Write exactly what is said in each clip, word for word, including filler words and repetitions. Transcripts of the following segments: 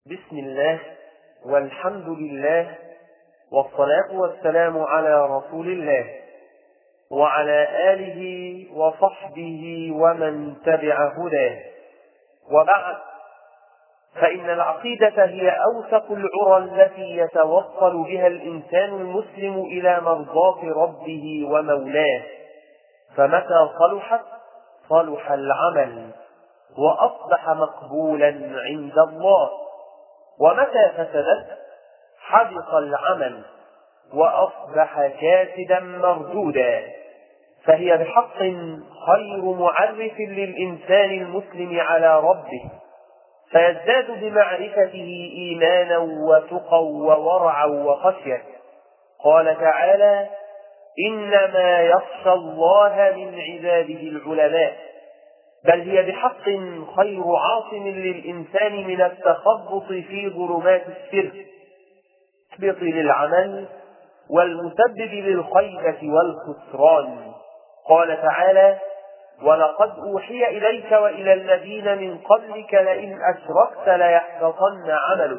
بسم الله والحمد لله والصلاة والسلام على رسول الله وعلى آله وصحبه ومن تبع هداه، وبعد، فإن العقيدة هي أوثق العرى التي يتوصل بها الإنسان المسلم إلى مرضاة ربه ومولاه، فمتى صلحت صلح العمل وأصبح مقبولا عند الله، ومتى فسدت حبط العمل وأصبح كاسدا مردودا. فهي بحق خير معرف للإنسان المسلم على ربه، فيزداد بمعرفته إيمانا وتقى وورعا وخشية. قال تعالى: إنما يخشى الله من عباده العلماء. بل هي بحق خير عاصم للإنسان من التخبط في ظلمات الشرك، المحبط للعمل والمسبب للخيبة والخسران. قال تعالى: ولقد أوحي إليك وإلى الذين من قبلك لئن أشركت ليحبطن عملك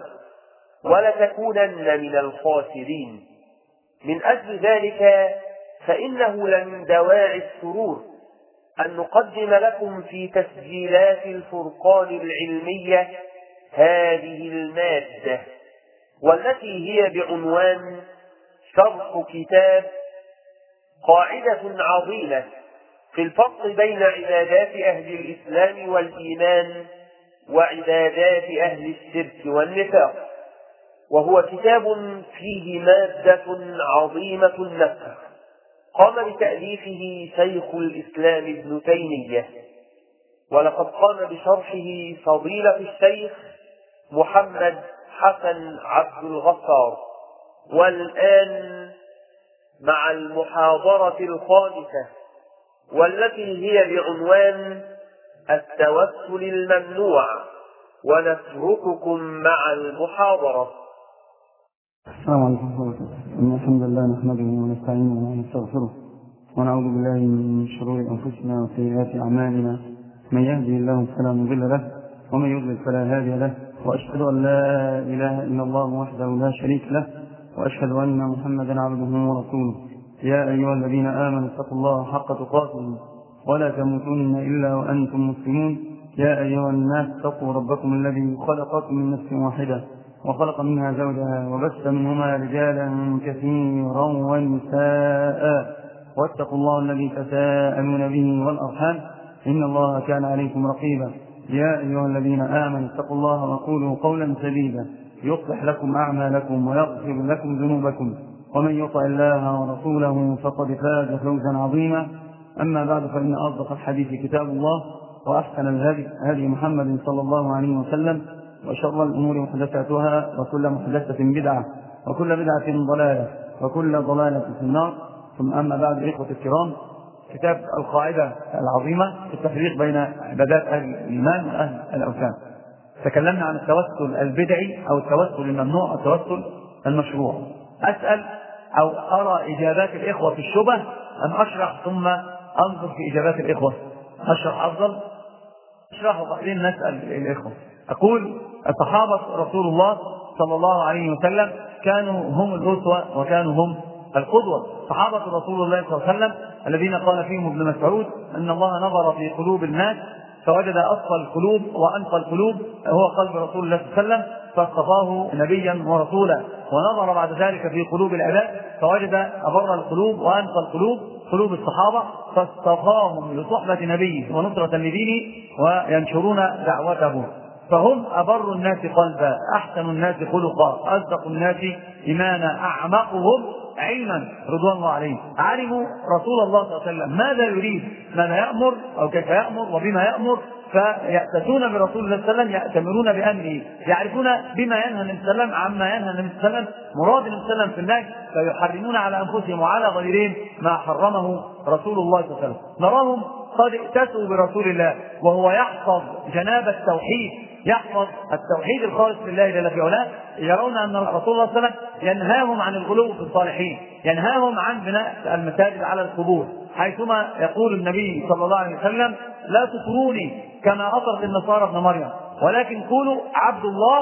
ولتكونن من الخاسرين. من أجل ذلك فإنه لمن دواعي السرور أن نقدم لكم في تسجيلات الفرقان العلمية هذه المادة، والتي هي بعنوان شرح كتاب قاعدة عظيمة في الفرق بين عبادات أهل الإسلام والإيمان وعبادات أهل الشرك والنفاق، وهو كتاب فيه مادة عظيمة النفع قام بتأليفه شيخ الإسلام ابن تيمية، ولقد قام بشرحه فضيلة الشيخ محمد حسن عبد الغفار. والآن مع المحاضرة الخامسة، والتي هي بعنوان التوسل الممنوع، ونترككم مع المحاضرة. السلام عليكم ورحمة الله وبركاته. إن الحمد لله نحمده ونستعينه ونستغفره ونعوذ بالله من شرور أنفسنا وسيئات أعمالنا. من يهدي الله فلا مضل له ومن يضلل فلا هادي له، وأشهد أن لا إله إلا الله وحده لا شريك له، وأشهد أن محمدا عبده ورسوله. يا أيها الذين آمنوا اتقوا الله حق تقاته ولا تموتن إلا وأنتم مسلمون. يا أيها الناس اتقوا ربكم الذي خلقكم من نفس واحدة وخلق منها زوجها وبث منهما رجالا كثيرا ونساء، واتقوا الله الذي تساءلون به والأرحام إن الله كان عليكم رقيبا. يا أيها الذين آمنوا اتقوا الله وقولوا قولا سديدا يصلح لكم أعمالكم ويغفر لكم ذنوبكم، ومن يطع الله ورسوله فقد فاز فوزا عظيما. أما بعد، فإن أصدق الحديث كتاب الله، وأحسن الهدي هدي محمد صلى الله عليه وسلم، وشر الأمور محدثاتها، وكل محدثة بدعة، وكل بدعة ضلالة، وكل ضلالة في النار. ثم أما بعد، إخوة الكرام، كتاب القاعدة العظيمة في التفريق بين عبادات أهل الإيمان وأهل الأوثان. تكلمنا عن التوسل البدعي أو التوسل الممنوع أو التوسل المشروع. أسأل أو أرى إجابات الإخوة في الشبه أم أشرح ثم أنظر في إجابات الإخوة؟ أشرح أفضل؟ أشرح وبعدين نسأل الإخوة. أقول: الصحابة رسول الله صلى الله عليه وسلم كانوا هم الأسوة وكانوا هم القدوة. صحابة رسول الله صلى الله عليه وسلم الذين قال فيهم ابن مسعود أن الله نظر في قلوب الناس فوجد أصفى القلوب وأنقى القلوب هو قلب رسول الله صلى الله عليه وسلم فاصطفاه نبيا ورسولا، ونظر بعد ذلك في قلوب العباد فوجد أبر القلوب وأنقى القلوب قلوب الصحابة فاصطفاهم لصحبة نبيه ونصرة لدينه وينشرون دعوته. فهم أبر الناس قلبا، أحسن الناس خلقا، أصدق الناس إيمانا، أعمقهم علما رضوان الله عليهم. علموا رسول الله صلى الله عليه وسلم ماذا يريد، ماذا يأمر أو كيف يأمر وبما يأمر، فيأتون برسول الله صلى الله عليه وسلم يأتمرون بأمره، يعرفون بما ينهى النبي صلى الله عليه وسلم عما ينهى النبي صلى الله عليه وسلم، مراد النبي صلى الله عليه وسلم في النهي، فيحرمون على أنفسهم وعلى غيرهم ما حرمه رسول الله صلى الله عليه وسلم. نراهم قد ائتسوا برسول الله وهو يحفظ جناب التوحيد، يحفظ التوحيد الخالص لله جل في علاه. يرون أن رسول الله صلى الله عليه وسلم ينهاهم عن الغلو في الصالحين، ينهاهم عن بناء المساجد على القبور، حيثما يقول النبي صلى الله عليه وسلم: لا تطروني كما أطرت النصارى ابن مريم، ولكن قولوا عبد الله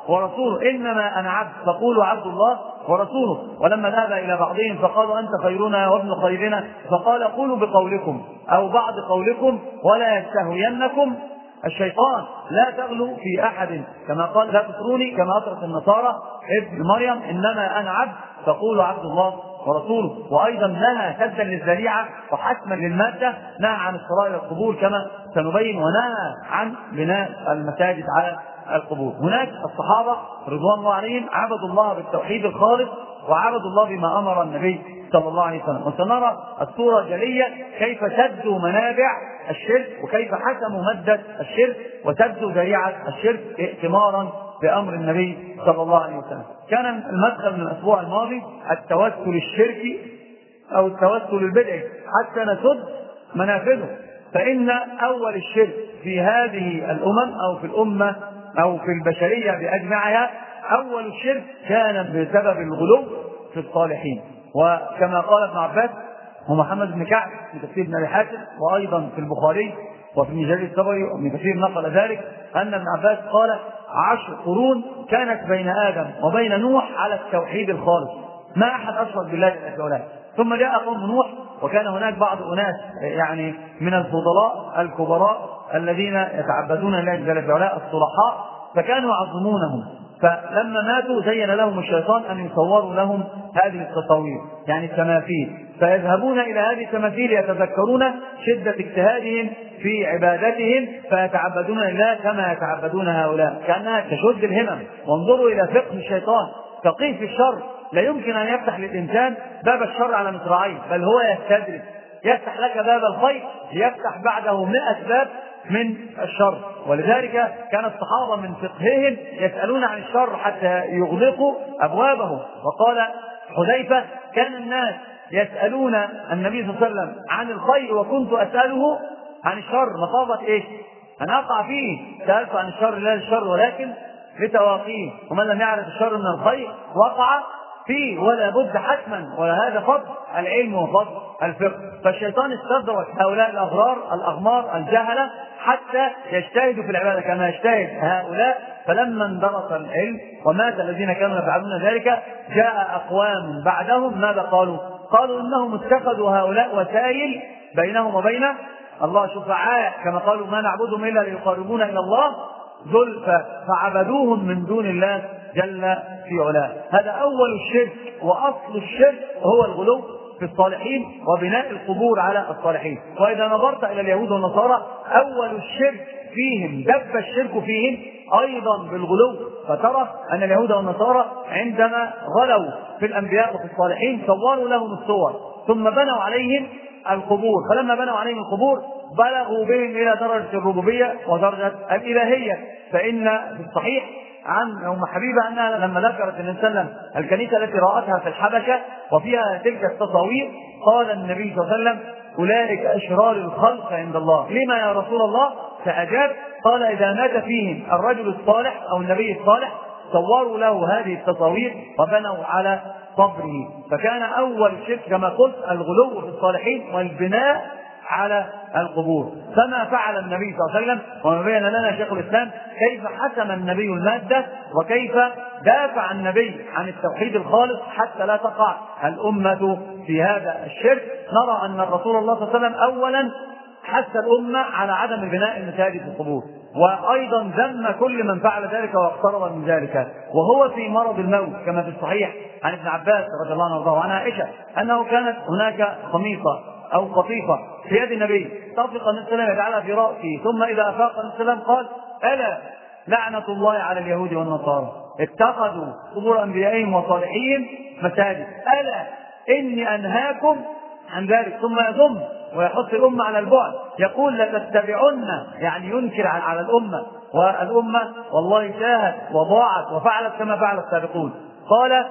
ورسوله، إنما أنا عبد فقولوا عبد الله ورسوله. ولما ذهب إلى بعضهم فقالوا أنت خيرنا وابن خيرنا، فقال قولوا بقولكم أو بعض قولكم ولا يستهوينكم الشيطان، لا تغلوا في أحد، كما قال لا تطروني كما أطرت النصارى ابن مريم، إنما أنا عبد فقولوا عبد الله ورسوله. وأيضا نهى سدا للذريعة وحتما للمادة، نهى عن الصلاة إلى القبور كما سنبين، ونهى عن بناء المساجد على القبور. هناك الصحابة رضوان الله عليهم عبدوا الله بالتوحيد الخالص وعبدوا الله بما أمر النبي صلى الله عليه وسلم. وسنرى الصورة جلية كيف سدوا منابع الشرك وكيف حسموا مادة الشرك وسدوا ذريعة الشرك ائتمارا بأمر النبي صلى الله عليه وسلم. كان المدخل من الأسبوع الماضي التوسل الشركي أو التوسل البدعي حتى نسد منافذه. فإن أول الشرك في هذه الأمم أو في الأمة أو في البشرية بأجمعها، أول الشرك كان بسبب الغلو في الصالحين. وكما قال ابن عباس ومحمد بن كعب في تفسير ابن أبي حاتم، وأيضا في البخاري وفي المجلد الطبري وابن كثير نقل ذلك، أن ابن عباس قال عشر قرون كانت بين آدم وبين نوح على التوحيد الخالص، ما أحد أشرك بالله جل وعلا. ثم جاء قوم نوح وكان هناك بعض أناس يعني من الفضلاء الكبراء الذين يتعبدون لله جل وعلا الصلحاء، فكانوا يعظمونهم، فلما ماتوا زين لهم الشيطان أن يصوروا لهم هذه التصاوير يعني التماثيل، فيذهبون إلى هذه التماثيل يتذكرون شدة اجتهادهم في عبادتهم فيتعبدون لله كما يتعبدون هؤلاء، كأنها تشد الهمم. وانظروا إلى فقه الشيطان، فقيه في الشر لا يمكن أن يفتح للإنسان باب الشر على مصراعيه، بل هو يستدرك، يفتح لك باب الخير يفتح بعده مئة باب من الشر. ولذلك كان الصحابة من فقههم يسألون عن الشر حتى يغلقوا أبوابه. وقال حذيفة كان الناس يسألون النبي صلى الله عليه وسلم عن الخير وكنت أسأله عن الشر مخافة إيه؟ أن أقع فيه. سألت عن الشر لا للشر ولكن لتواقيه، ومن لم يعرف الشر من الخير وقع فيه، ولا بد حتما، ولا هذا فضل العلم وفضل الفقه. فالشيطان استدرك هؤلاء الأغرار الأغمار الجهلة حتى يجتهدوا في العبادة كما يجتهد هؤلاء. فلما اندرس العلم ومات الذين كانوا يفعلون ذلك، جاء أقوام بعدهم ماذا قالوا؟ قالوا إنهم اتخذوا هؤلاء وسائل بينهم وبين الله شفعاء، كما قالوا ما نعبدهم إلا ليقربونا إلى الله زلفى، فعبدوهم من دون الله جل في علاه. هذا أول الشرك وأصل الشرك هو الغلو في الصالحين وبناء القبور على الصالحين. وإذا نظرت إلى اليهود والنصارى أول الشرك فيهم دب الشرك فيهم أيضا بالغلو، فترى أن اليهود والنصارى عندما غلوا في الأنبياء وفي الصالحين صوروا لهم الصور ثم بنوا عليهم القبور، فلما بنوا عليهم القبور بلغوا بهم إلى درجة الربوبية ودرجة الإلهية. فإن في الصحيح عن أم حبيبة أنها لما ذكرت النبي صلى الله عليه وسلم الكنيسة التي رأتها في الحبشة وفيها تلك التصاوير، قال النبي صلى الله عليه وسلم أولئك أشرار الخلق عند الله. لما يا رسول الله؟ فأجاب قال إذا مات فيهم الرجل الصالح أو النبي الصالح صوروا له هذه التصاوير وبنوا على قبره. فكان أول شرك كما قلت الغلو في الصالحين والبناء على القبور. فما فعل النبي صلى الله عليه وسلم وما بين لنا شيخ الإسلام كيف حسم النبي المادة وكيف دافع النبي عن التوحيد الخالص حتى لا تقع الأمة في هذا الشرك. نرى أن الرسول الله صلى الله عليه وسلم أولا حث الأمة على عدم بناء المساجد في القبور، وأيضا ذم كل من فعل ذلك واقترب من ذلك وهو في مرض الموت، كما في الصحيح عن ابن عباس رضي الله عنه وعن عائشة أنه كانت هناك خميصة أو قطيفة في يد النبي طفق النبي صلى الله عليه وسلم يجعلها في رأسه، ثم إذا أفاق النبي صلى الله عليه وسلم قال ألا لعنة الله على اليهود والنصارى اتخذوا قبور أنبيائهم وصالحين مساجد، ألا إني أنهاكم عن ذلك. ثم يضم ويحط الأمة على البعد يقول لتتبعن، يعني ينكر على الأمة، والأمة والله شاهد وضاعت وفعلت كما فعل السابقون. قال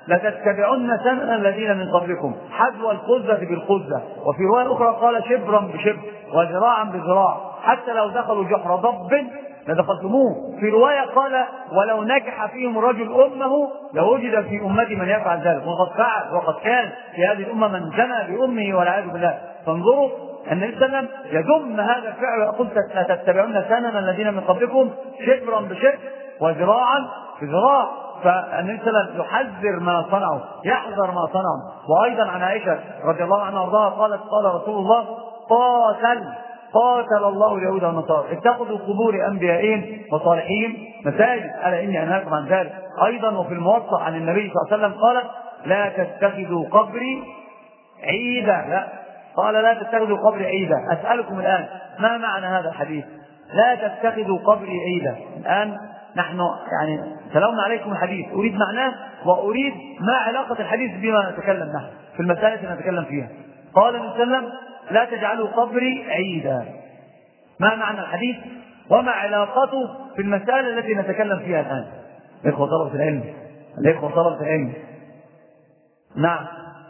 لتتبعن سنن الذين من قبلكم حذو القزة بالقزة، وفي رواية أخرى قال شبرا بشبر وذراعا بذراع حتى لو دخلوا جحر ضب لدخلتموه. في رواية قال ولو نجح فيهم رجل أمه لوجد في أمتي من يفعل ذلك، وقد فعل وقد كان في هذه الأمة من زنى بأمه والعياذ بالله. فانظروا النبي صلى الله عليه وسلم يذم هذا الفعل ويقول لتتبعن سنن الذين من قبلكم شبرا بشبر وذراعا في ذراع. فالنبي صلى الله عليه وسلم يحذر ما صنعوا، يحذر ما صنعوا. وايضا عن عائشه رضي الله عنها وارضاها قالت قال رسول الله قاتل قاتل الله اليهود والنصارى اتخذوا قبور انبيائهم وصالحين مساجد الا اني انهاكم عن ذلك. ايضا وفي الموطأ عن النبي صلى الله عليه وسلم قال لا تتخذوا قبري عيدا. لا قال لا تتخذوا قبري عيدا. اسالكم الان ما معنى هذا الحديث؟ لا تتخذوا قبري عيدا. الان نحن يعني تلونا عليكم الحديث، اريد معناه واريد ما علاقه الحديث بما نتكلم نحن في المسائل التي نتكلم فيها. قال النبي صلى الله عليه وسلم لا تجعلوا قبري عيدا. ما معنى الحديث وما علاقته في المسائل التي نتكلم فيها الان؟ الاخوه طلبه العلم، الاخوه طلبه العلم. نعم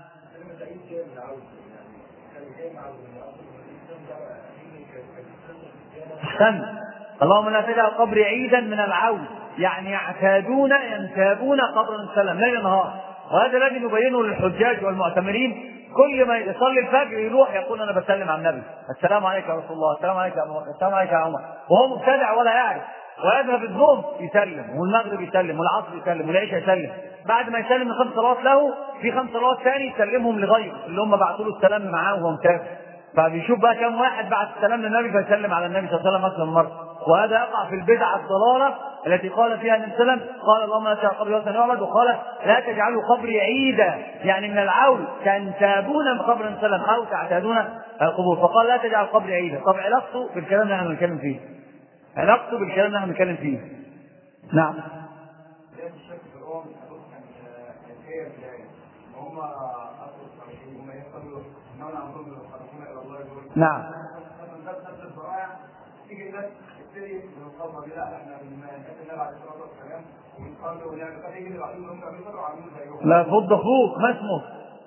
احسن. اللهم لا تجعل قبري عيدا من العود، يعني يعتادون ينتابون قبر السلام ليل نهار. وهذا الذي نبينه للحجاج والمعتمرين، كل ما يصلي الفجر يروح يقول انا بسلم على النبي، السلام عليك يا رسول الله، السلام عليك يا ابو بكر، السلام عليك يا عمر، وهو مبتدع ولا يعرف. ويذهب الظهر يسلم، والمغرب يسلم، والعصر يسلم، والعشاء يسلم. بعد ما يسلم من خمس صلوات له في خمس صلوات ثاني يسلمهم لغيره اللي هم بعثوا له السلام معاه وهو مسافر. فبيشوف بقى كم واحد بعت السلام للنبي فيسلم على النبي صلى الله عليه وسلم اكثر من مره. وهذا يقع في البدعه الضلاله التي قال فيها النبي صلى الله عليه وسلم قال اللهم لا تجعل قبري وثنا يعبد، وقال لا تجعلوا قبري عيدا، يعني من العول تنتابون بقبر النبي صلى الله عليه وسلم او تعتادون القبور. فقال لا تجعل قبري عيدا. طب علاقته بالكلام اللي احنا بنتكلم فيه، علاقته بالكلام اللي احنا بنتكلم فيه. نعم نعم لا فض فوق ما اسمه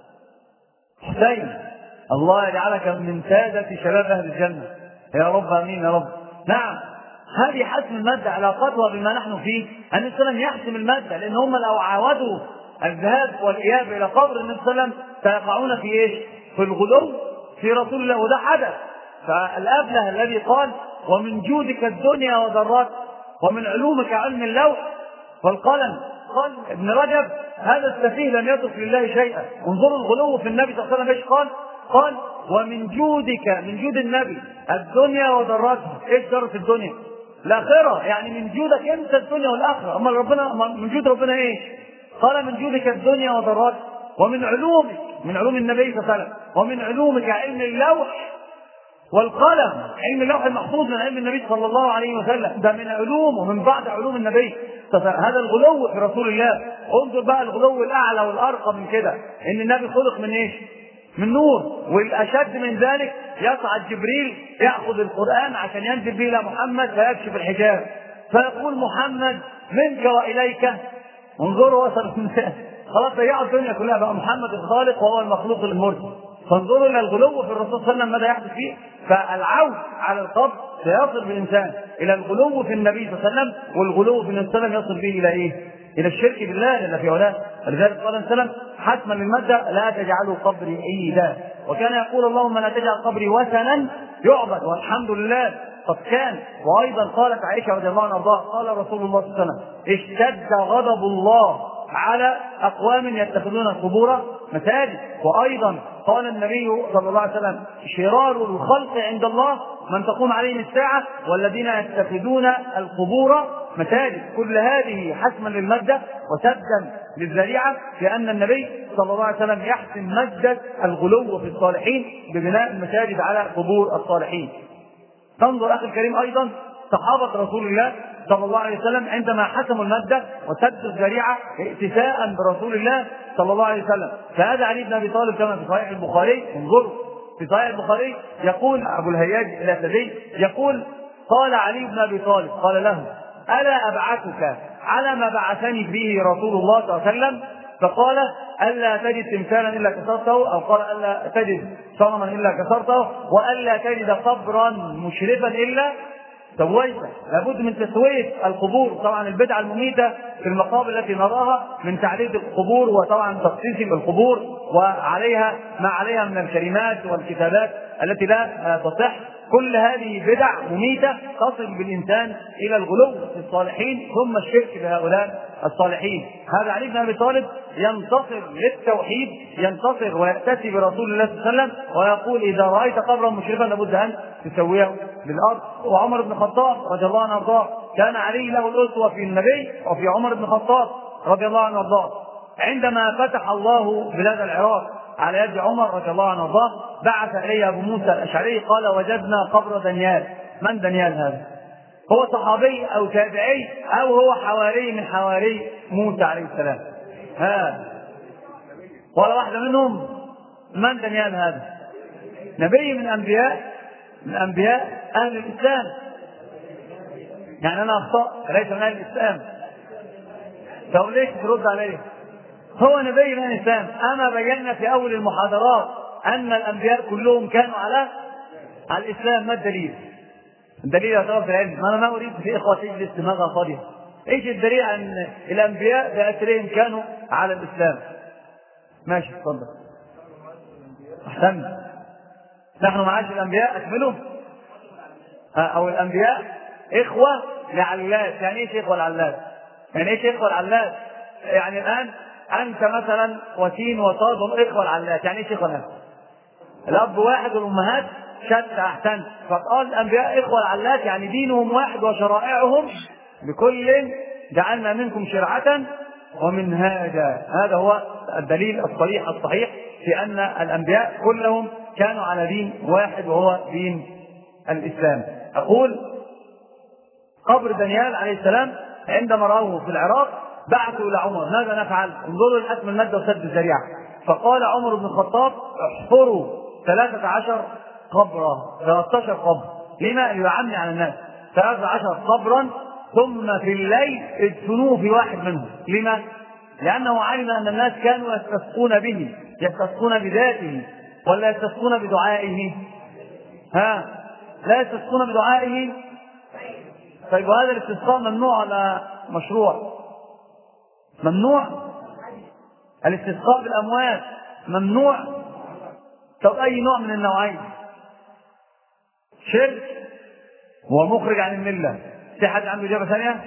حسين، الله يجعلك من سادة شباب أهل الجنة يا رب، آمين يا رب. نعم هذه حسم المادة علاقتها بما نحن فيه. النبي صلى الله عليه وسلم يحسم المادة، لأن هم لو عاودوا الذهاب والإياب إلى قبر النبي صلى الله عليه وسلم سيقعون في إيش؟ في الغلو في رسول الله، وده حدث. فالأبله الذي قال ومن جودك الدنيا وذرات ومن علومك علم اللوح والقلم، قال ابن رجب هذا السفيه لم يترك لله شيئا. انظروا الغلو في النبي صلى الله عليه وسلم ايش قال؟ قال ومن جودك، من جود النبي الدنيا وذراتها. ايش ذرة الدنيا؟ الآخرة، يعني من جودك انت الدنيا والآخرة. اما ربنا من جود ربنا ايش؟ قال من جودك الدنيا وذراتها ومن علومك، من علوم النبي صلى الله عليه وسلم، ومن علومك علم اللوح والقلم. علم اللوح المحفوظ من علم النبي صلى الله عليه وسلم، ده من علوم ومن بعد علوم النبي. هذا الغلو في رسول الله. انظر بقى الغلو الاعلى والارقى من كده، ان النبي خلق من ايش؟ من نور. والاشد من ذلك يصعد جبريل ياخذ القران عشان ينزل به الى محمد فيكشف الحجاب فيقول محمد منك واليك. انظروا وصل خلاص ضيعوا الدنيا كلها، بقى محمد الخالق وهو المخلوق المرسل. فانظروا الى الغلو في الرسول صلى الله عليه وسلم ماذا يحدث فيه. فالعود على القبر سيصل بالانسان الى الغلو في النبي صلى الله عليه وسلم، والغلو في النبي صلى الله عليه وسلم يصل به الى ايه؟ الى الشرك بالله جل في علاه. ولذلك قال النبي صلى الله عليه وسلم حتما للمادة لا تجعلوا قبري عيدا. وكان يقول اللهم لا تجعل قبري وثنا يعبد، والحمد لله قد كان. وايضا قالت عائشه رضي الله عنها وارضاها قال رسول الله صلى الله عليه وسلم اشتد غضب الله على اقوام يتخذون القبور مساجد. وايضا قال النبي صلى الله عليه وسلم شرار الخلق عند الله من تقوم عليهم الساعه والذين يتخذون القبور مساجد. كل هذه حسما للمادة وسدا للذريعة، لأن النبي صلى الله عليه وسلم يحسم مادة الغلو في الصالحين ببناء المساجد على قبور الصالحين. تنظر أخي الكريم أيضا صحابة رسول الله صلى الله عليه وسلم عندما حسموا المادة وسدوا الذريعة ائتساء برسول الله صلى الله عليه وسلم. فهذا علي بن أبي طالب كما في صحيح البخاري، انظروا في صحيح البخاري يقول أبو الهياج الأسدي يقول قال علي بن أبي طالب قال له ألا أبعثك على ما بعثني به رسول الله صلى الله عليه وسلم؟ فقال ألا تجد تمثالا إلا كسرته، أو قال ألا تجد صنما إلا كسرته، وألا تجد قبرا مشرفا إلا سويته. لابد من تسوية القبور. طبعا البدعة المميتة في المقابر التي نراها من تعديد القبور وطبعا تخصيص بالقبور وعليها ما عليها من الكلمات والكتابات التي لا تصح. كل هذه بدع مميتة تصل بالإنسان إلى الغلو في الصالحين ثم الشرك بهؤلاء الصالحين. هذا علي بن أبي طالب ينتصر للتوحيد، ينتصر ويأتي برسول الله صلى الله عليه وسلم ويقول إذا رأيت قبرا مشرفا لابد أن تسويه بالأرض. وعمر بن الخطاب رضي الله عنه وارضاه كان علي له الأسوة في النبي وفي عمر بن الخطاب رضي الله عنه وارضاه. عندما فتح الله بلاد العراق على يد عمر رضي الله عنه وارضاه بعث اليه ابو موسى الاشعري قال وجدنا قبر دانيال. من دانيال هذا؟ هو صحابي او تابعي او هو حواري من حواري موسى عليه السلام؟ ها ولا واحده منهم. من دانيال هذا؟ نبي من انبياء من انبياء اهل الاسلام. يعني انا اخطا ليس من اهل الاسلام. طب ليش ترد عليه؟ هو نبي من الإسلام. أما بينا في أول المحاضرات أن الأنبياء كلهم كانوا على على الإسلام. ما الدليل؟ الدليل يا طلبة العلم. أنا ما أريد في إخوة تجلس دماغها فاضية. إيش الدليل أن الأنبياء بأسرهم كانوا على الإسلام؟ ماشي اتفضل. أحسن. نحن معاش الأنبياء أكملوا أو الأنبياء إخوة لعلات. يعني إيش إخوة لعلات؟ يعني إيش إخوة لعلات؟ يعني الآن أنت مثلا وسين وصاد إخوة العلات. يعني إيش إخوة العلات؟ الأب واحد والأمهات شتى. أحسنت. فقال الأنبياء إخوة العلات يعني دينهم واحد وشرائعهم لكل جعلنا منكم شرعة ومنهاجا. هذا هو الدليل الصريح الصحيح في أن الأنبياء كلهم كانوا على دين واحد وهو دين الإسلام. أقول قبر دانيال عليه السلام عندما رأوه في العراق بعثوا إلى عمر ماذا نفعل؟ انظروا لحسم المادة وسد الذريعة. فقال عمر بن الخطاب احفروا ثلاثة عشر قبرا ثلاثة عشر قبر. لما؟ ليعمي على الناس. ثلاثة عشر قبرا ثم في الليل ادفنوه في واحد منهم. لما؟ لأنه علم أن الناس كانوا يستسقون به. يستسقون بذاته ولا يستسقون بدعائه؟ ها لا يستسقون بدعائه. طيب وهذا الاستسقاء ممنوع ولا مشروع؟ ممنوع. الاستسقاء بالأموات ممنوع. طب أي نوع من النوعين؟ شرك ومخرج عن الملة. في حد عنده إجابة ثانية؟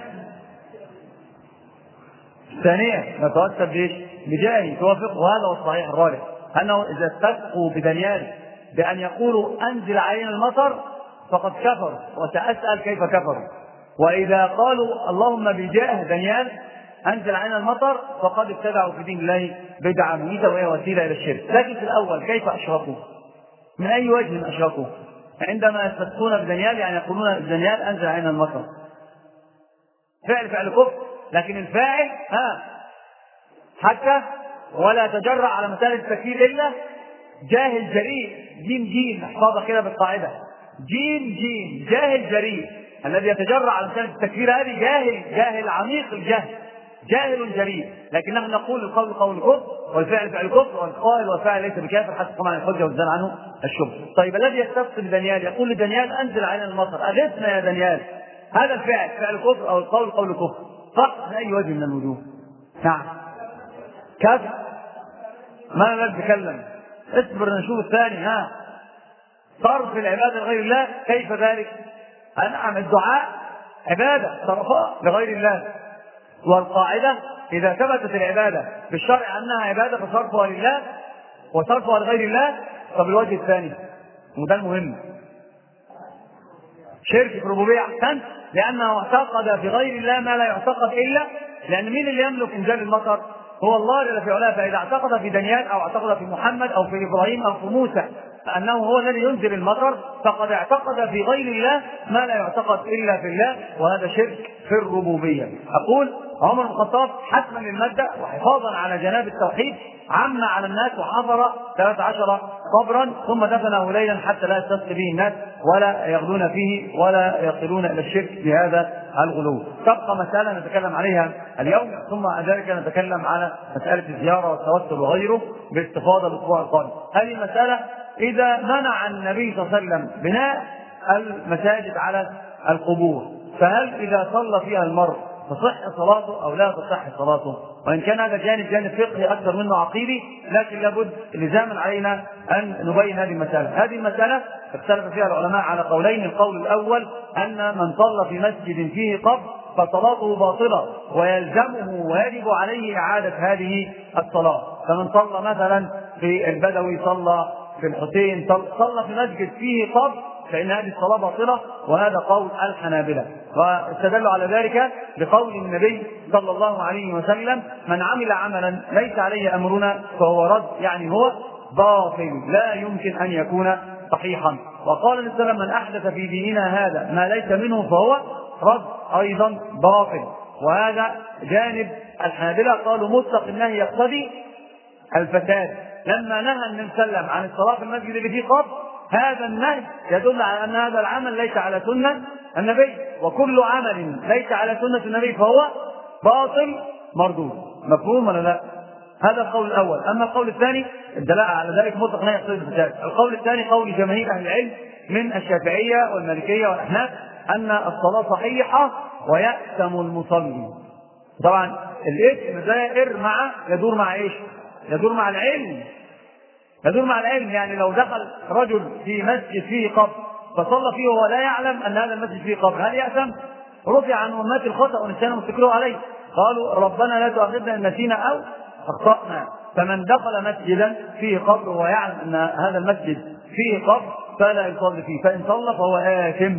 ثانية نتوسل بإيش؟ بجاهي توافق. وهذا هو الصحيح الراجح أنه إذا استسقوا بدانيال بأن يقولوا أنزل علينا المطر فقد كفر. وسأسأل كيف كفروا. وإذا قالوا اللهم بجاه دانيال أنزل علينا المطر فقد ابتدعوا في دين الله بدعة مميتة وهي وسيلة إلى الشرك. لكن في الأول كيف أشركوا؟ من أي وجه أشركوا؟ عندما يستسقون بدانيال يعني يقولون دانيال أنزل علينا المطر. فعل فعل كفر. لكن الفاعل ها حتى ولا تجرأ على مسألة التكفير إلا جاهل جريء. جيم جيم احفظها كده بالقاعدة. جيم جيم جاهل جريء. الذي يتجرأ على مسألة التكفير هذه جاهل جاهل عميق الجهل جاهل جريء. لكن نحن نقول القول قول الكفر والفعل فعل الكفر والقائل والفاعل ليس بكافر حتى طبعا الحجه والزال عنه الشبهه. طيب الذي يستفسر بدانيال يقول لدانيال انزل علينا المطر اغثنا يا دانيال. هذا الفعل فعل الكفر او القول قول الكفر فقط من اي وجه من الوجوه؟ نعم كافر. ما لا نتكلم. اصبر نشوف الثاني. ها صرف العباده لغير الله كيف ذلك؟ انعم الدعاء عباده صرفها لغير الله. والقاعدة إذا ثبتت العبادة بالشرع أنها عبادة فصرفها لله وصرفها لغير الله. فبالوجه الثاني وده المهم شرك في الربوبية أحسن لأنه اعتقد في غير الله ما لا يعتقد إلا لأن مين اللي يملك إنزال المطر؟ هو الله جل في علاه. فإذا اعتقد في دانيال أو اعتقد في محمد أو في إبراهيم أو في موسى أنه هو الذي ينزل المطر فقد اعتقد في غير الله ما لا يعتقد إلا في الله وهذا شرك في الربوبية. أقول عمر بن الخطاب حسما للمادة وحفاظا على جناب التوحيد عم على الناس وحفر ثلاث عشر قبرا ثم دفنه ليلا حتى لا يستسقي به الناس ولا يغلون فيه ولا يصلون إلى الشرك بهذا الغلو. تبقى مسألة نتكلم عليها اليوم ثم ذلك نتكلم على مسألة الزيارة والتوسل وغيره باستفاضة الأسبوع القادم. هذه المسألة إذا منع النبي صلى الله عليه وسلم بناء المساجد على القبور فهل إذا صلى فيها المرء تصح صلاته أو لا تصح صلاته. وإن كان هذا جانب جانب فقهي أكثر منه عقيدي، لكن لابد لزاما علينا أن نبين هذه المسألة. هذه المسألة اختلف فيها العلماء على قولين. القول الأول أن من صلى في مسجد فيه قبر فصلاته باطلة ويلزمه ويجب عليه إعادة هذه الصلاة. فمن صلى مثلا في البدوي، صلى في الحسين، صلى في مسجد فيه قبر، فإن هذه الصلاة باطلة، وهذا قول الحنابلة. واستدلوا على ذلك بقول النبي صلى الله عليه وسلم: من عمل عملا ليس عليه أمرنا فهو رد، يعني هو باطل لا يمكن أن يكون صحيحا. وقال النبي صلى الله عليه وسلم: من أحدث في ديننا هذا ما ليس منه فهو رد، أيضا باطل. وهذا جانب الحنابلة، قالوا مطلق النهي يقتضي الفساد. لما نهى النبي صلى الله عليه وسلم عن الصلاة في المسجد اللي فيه قبر، هذا النهي يدل على أن هذا العمل ليس على سنة النبي، وكل عمل ليس على سنة النبي فهو باطل مردود. مفهوم ولا لا؟ هذا القول الأول. أما القول الثاني الدلاء على ذلك مطلق نهي يقتضي الفساد. القول الثاني قول جماهير أهل العلم من الشافعية والمالكية والأحناف أن الصلاة صحيحة ويأثم المصلي. طبعا الاسم دائر مع يدور مع ايش؟ يدور مع العلم. يدور مع العلم، يعني لو دخل رجل في مسجد فيه قبر فصلى فيه وهو لا يعلم ان هذا المسجد فيه قبر، هل يأثم؟ رفع عن امات الخطأ ونسينا مستكروا عليه. قالوا: ربنا لا تؤاخذنا ان نسينا او اخطأنا. فمن دخل مسجدا فيه قبر ويعلم ان هذا المسجد فيه قبر فلا يصلي فيه، فان صلى فهو آثم.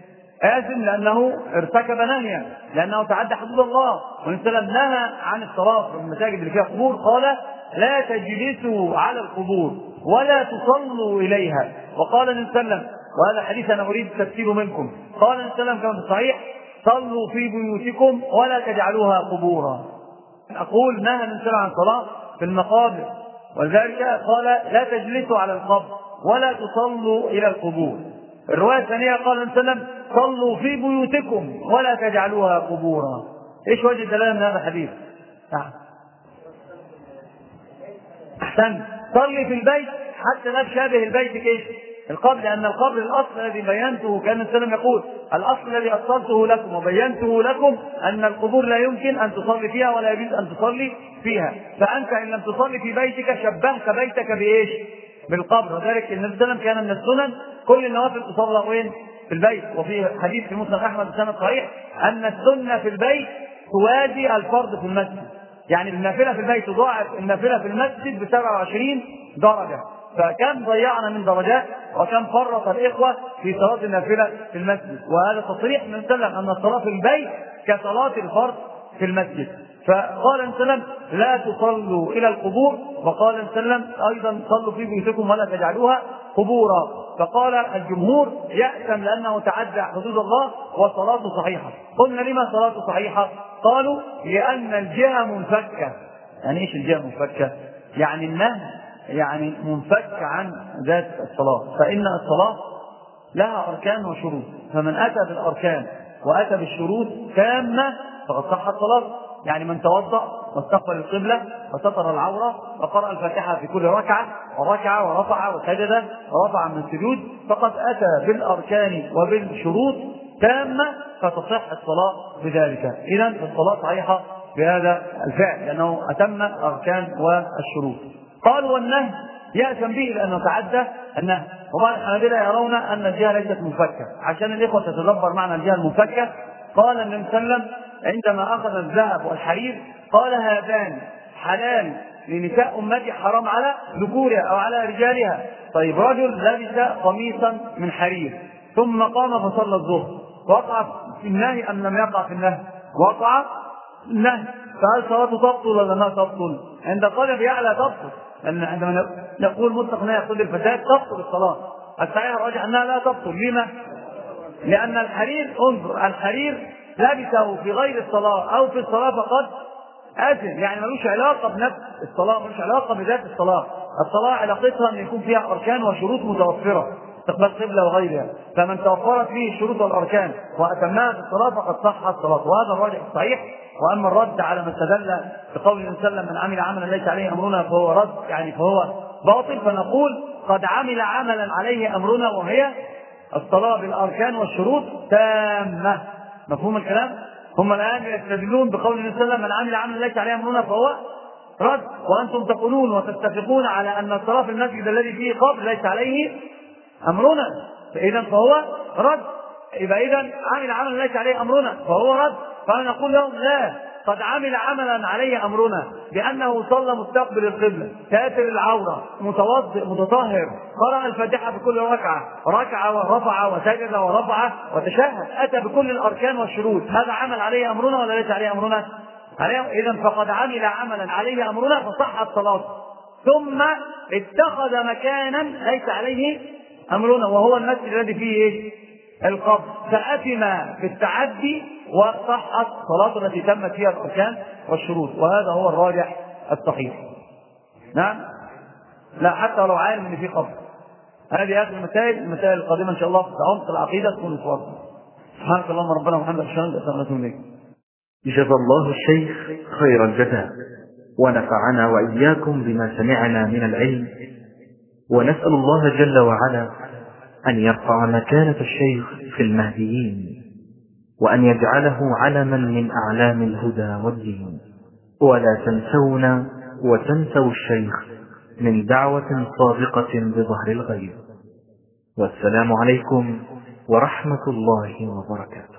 آثم لأنه ارتكب نهيا، لأنه تعدى حدود الله. والنبي صلى الله عليه وسلم نهى عن الصلاة في المساجد اللي فيها قبور، قال: لا تجلسوا على القبور ولا تصلوا إليها. وقال النبي صلى الله عليه وسلم، وهذا حديث أنا أريد تفسيره منكم، قال النبي صلى الله عليه وسلم كما في الصحيح: صلوا في بيوتكم ولا تجعلوها قبورا. أقول نهى النبي صلى الله عليه وسلم عن الصلاة في المقابر، ولذلك قال: لا تجلسوا على القبر ولا تصلوا إلى القبور. الرواية الثانية قال النبي صلى الله عليه وسلم: صلوا في بيوتكم ولا تجعلوها قبورا. ايش وجه الدلاله من هذا الحديث؟ احسن، صلي في البيت حتى لا تشابه البيت ايش؟ القبر، لان القبر الاصل الذي بينته، كان النبي صلى الله عليه وسلم يقول: الاصل الذي اصلته لكم وبينته لكم ان القبور لا يمكن ان تصلي فيها ولا يجوز ان تصلي فيها. فانت ان لم تصلي في بيتك شبهت بيتك بايش؟ بالقبر. وذلك النبي صلى الله عليه وسلم كان من السنن كل النوافل تصلى وين؟ في البيت. وفي حديث في مسند احمد بسند صحيح ان السنه في البيت توازي الفرض في المسجد، يعني النافله في البيت تضاعف النافله في المسجد ب سبعة وعشرين درجه. فكم ضيعنا من درجات، وكم فرط الاخوه في صلاه النافله في المسجد. وهذا تصريح من سلم ان الصلاه في البيت كصلاه الفرض في المسجد. فقال النبي صلى الله عليه وسلم: لا تصلوا الى القبور. وقال النبي صلى الله عليه وسلم ايضا: صلوا في بيوتكم ولا تجعلوها قبورا. فقال الجمهور: يأثم لانه تعدى حدود الله وصلاته صحيحه. قلنا: لما صلاته صحيحه؟ قالوا: لان الجهه منفكه. يعني ايش الجهه منفكه؟ يعني النهي يعني منفك عن ذات الصلاه. فان الصلاه لها اركان وشروط، فمن اتى بالاركان واتى بالشروط تامه فقد صحت صلاته. يعني من توضأ واستقبل القبلة وستر العورة وقرأ الفاتحة في كل ركعة وركع ورفع وسجد ورفع من السجود فقد أتى بالأركان وبالشروط تامة فتصح الصلاة بذلك. إذن الصلاة صحيحة بهذا الفعل لأنه أتم الأركان والشروط. قالوا: والنهي يأثم به لأنه تعدى النهي. وبعض الحنابلة يرون أن الجهة ليست منفكة. عشان الإخوة تتدبر معنى الجهة المنفكة، قال النبي صلى الله عليه وسلم عندما أخذ الذهب والحرير قال: هذان حلال لنساء أمتي حرام على ذكورها أو على رجالها. طيب، رجل لبس قميصا من حرير ثم قام فصلى الظهر، وقع في النهي أم لم يقع في النهي؟ وقع النهي. فهل صلاته تبطل ولا لا تبطل؟ عند قال بيعلى تبطل، لأن عندما نقول مطلق نهي يقتضي الفساد تبطل الصلاة. الصحيح الراجح أنها لا تبطل. لما؟ لأن الحرير، انظر، الحرير لبسه في غير الصلاة أو في الصلاة فقد آثم، يعني ملوش علاقة بنفس الصلاة، ملوش علاقة بذات الصلاة. الصلاة علاقتها أن يكون فيها أركان وشروط متوفرة، استقبال قبلة وغيرها. فمن توفرت فيه الشروط والأركان وأتمها في الصلاة فقد صحت الصلاة، وهذا الراجح الصحيح. وأما الرد على من استدل بقول النبي صلى الله عليه وسلم: من عمل عملا ليس عليه أمرنا فهو رد، يعني فهو باطل، فنقول: قد عمل عملا عليه أمرنا وهي الصلاة بالأركان والشروط تامة. مفهوم الكلام؟ هم الآن يستدلون بقول النبي صلى الله عليه وسلم: من عمل عملا ليس عليه أمرنا فهو رد. وأنتم تقولون وتتفقون على أن الصلاة في المسجد الذي فيه قبر ليس عليه أمرنا، فإذا فهو رد. يبقى إذا عمل عملا ليس عليه أمرنا فهو رد. فأنا نقول لهم: لا، قد عمل عملا عليه أمرنا بأنه صلى مستقبل القبلة، ساتر العورة، متوضئ متطهر، قرأ الفاتحة بكل ركعة، ركع ورفع وسجد ورفع وتشهد، أتى بكل الأركان والشروط، هذا عمل عليه أمرنا ولا ليس عليه أمرنا؟ إذا فقد عمل عملا عليه أمرنا فصحت صلاته، ثم اتخذ مكانا ليس عليه أمرنا وهو المسجد الذي فيه إيه؟ القبر، فأتم بالتعدي وصحت صلاته التي تمت فيها الأركان والشروط، وهذا هو الراجح الصحيح. نعم، لا، حتى لو عالم ان في قبر. هذه اخر المسائل، المسائل القادمه ان شاء الله في عمق العقيده تكون فرض. سبحانك اللهم ربنا وبحمدك اشهد ان لا اله الا انت اليك. جزا الله الشيخ خير الجزاء، ونفعنا وإياكم بما سمعنا من العلم، ونسأل الله جل وعلا أن يرفع مكانة الشيخ في المهديين، وأن يجعله علما من أعلام الهدى والدين. ولا تنسونا وتنسوا الشيخ من دعوة صادقة بظهر الغيب. والسلام عليكم ورحمة الله وبركاته.